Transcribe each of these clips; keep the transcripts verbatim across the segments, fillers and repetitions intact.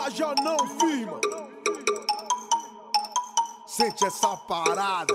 viaja não, firma. Sente essa parada.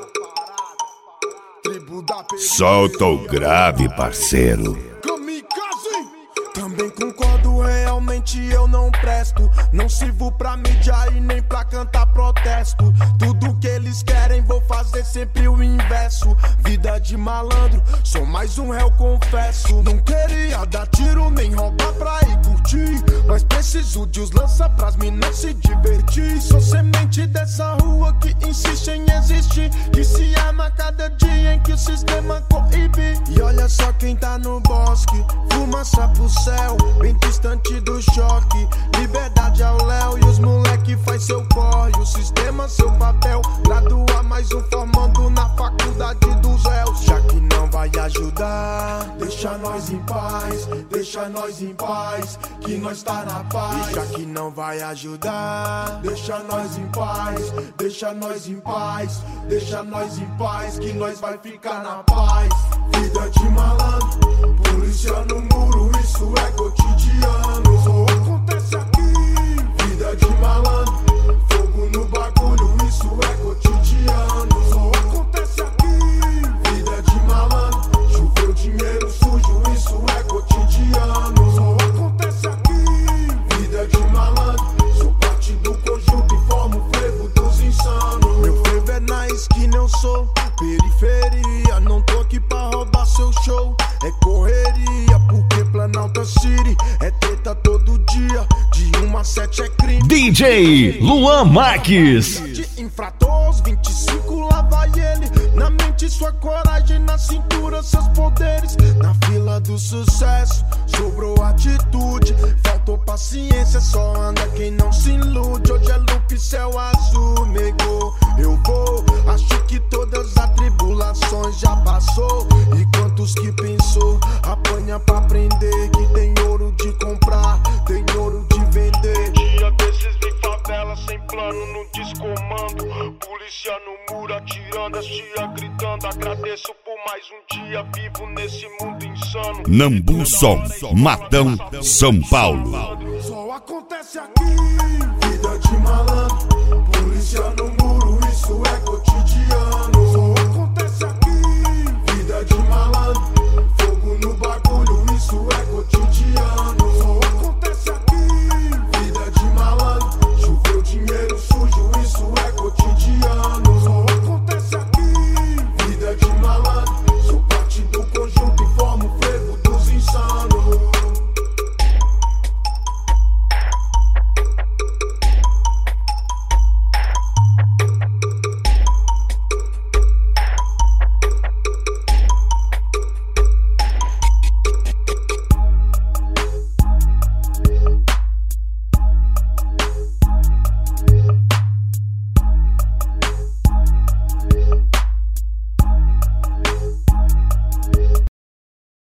Tribo da periferia. Solta o grave, parceiro. Kamikaze. Também concordo, realmente eu não presto. Não sirvo pra mídia e nem pra cantar protesto. Tudo que eles querem vou fazer sempre o inverso. Vida de malandro, sou mais um réu, confesso. Não queria dar tiro nem roubar pra ir curtir, mas preciso de os lança pras minas se divertir. Sou semente dessa rua que insiste em existir, que se ama cada dia em que o sistema coíbe. E olha só quem tá no bosque, fumaça pro céu, bem distante do choque. Liberdade ao léu e os moleque faz seu corre. O sistema seu papel, graduar mais um formando na faculdade dos réus. Já que não vai ajudar, deixa nós em paz, deixa nós em paz, que nós tá na paz. E já que não vai ajudar, deixa nós em paz, deixa nós em paz, deixa nós em paz, que nós vai ficar na paz. Vida de malandro, polícia no muro, isso é cotidiano. Só acontece aqui. Vida de malandro, fogo no bagulho, isso é cotidiano. Só acontece aqui. Vida de malandro, choveu dinheiro sujo, isso é cotidiano. Só acontece aqui. Vida de malandro, sou parte do conjunto e formo o frevo dos insanos. Meu frevo é na esquina, eu sou periferia. Não tô aqui pra roubar seu show, é correria, porque Planalto City é treta todo dia. De uma a sete é crime. D J Luan Marques. De infrator, vinte e cinco lá vai ele. Na mente sua coragem, na cintura seus poderes. Na fila do sucesso sobrou atitude, faltou paciência, só anda quem não se ilude. Hoje é loop, céu azul, nego. Eu vou, acho que todas as tribulações já passou. E quantos que pensou, apanha pra aprender que tem ouro de comprar, tem ouro de vender. Dia desses em favela, sem plano no descomando. Polícia no muro atirando, as tia gritando. Agradeço por mais um dia vivo nesse mundo insano. Nambu Som, Matão, São Paulo. Só acontece aqui. Vida de malandro, polícia no